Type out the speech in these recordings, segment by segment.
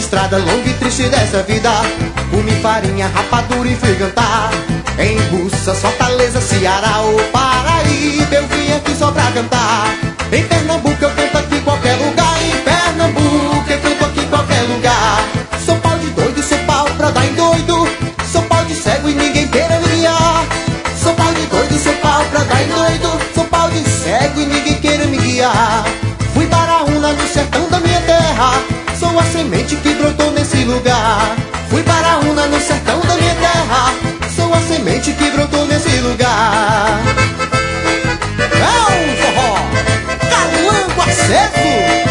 estrada longa e triste dessa vida, comi farinha, rapadura e fui cantar. Em Buças, Fortaleza, Ceará ou Paraíba, eu vim aqui só pra cantar. Em Pernambuco eu canto aqui em qualquer lugar. Em Pernambuco eu canto aqui em qualquer lugar. Sou pau de doido, sou pau pra dar em doido. Sou pau de cego e ninguém queira me guiar. Sou pau de doido, sou pau pra dar em doido. Sou pau de cego e ninguém queira me guiar. Fui Baraúna no sertão da minha terra, sou a semente que brotou nesse lugar. Fui Baraúna no sertão da minha terra, sou a semente que brotou nesse lugar. É um forró, calango aceso.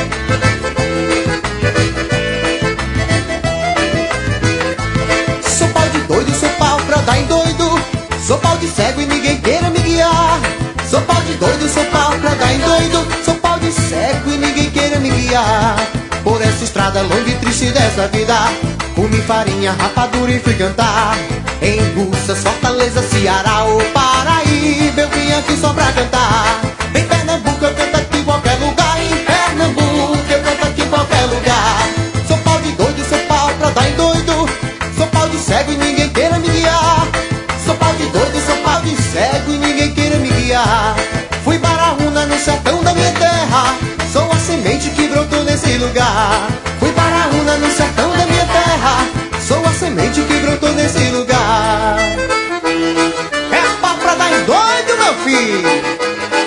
Sou pau de doido, sou pau pra dar em doido. Sou pau de cego e ninguém queira me guiar. Sou pau de doido, sou pau pra dar em doido. Sou pau de cego e ninguém queira me guiar. Por essa estrada longa e triste dessa vida, comi farinha, rapadura e fui cantar. Em Buças, Fortaleza, Ceará ou Paraíba, eu vim aqui só pra cantar. Em Pernambuco eu canto aqui em qualquer lugar. Em Pernambuco eu canto aqui em qualquer lugar. Sou pau de doido, sou pau pra dar em doido. Sou pau de cego e ninguém queira me guiar. Sou pau de doido, sou pau de cego e ninguém queira me guiar. Fui Baraúna no sertão da minha terra, sou a semente que brotou nesse lugar. Fui Baraúna no sertão da minha terra, sou a semente que brotou nesse lugar. É pau pra dar em doido, meu filho.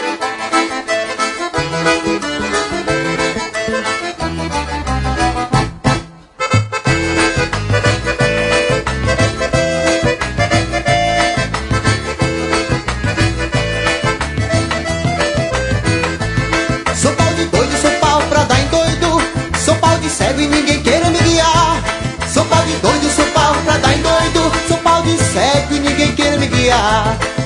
Sou pau de doido, sou pau pra dar em doido. Sou pau de cego e ninguém queira me guiar. Sou pau de doido, sou pau pra dar em doido. Sou pau de cego e ninguém queira me guiar.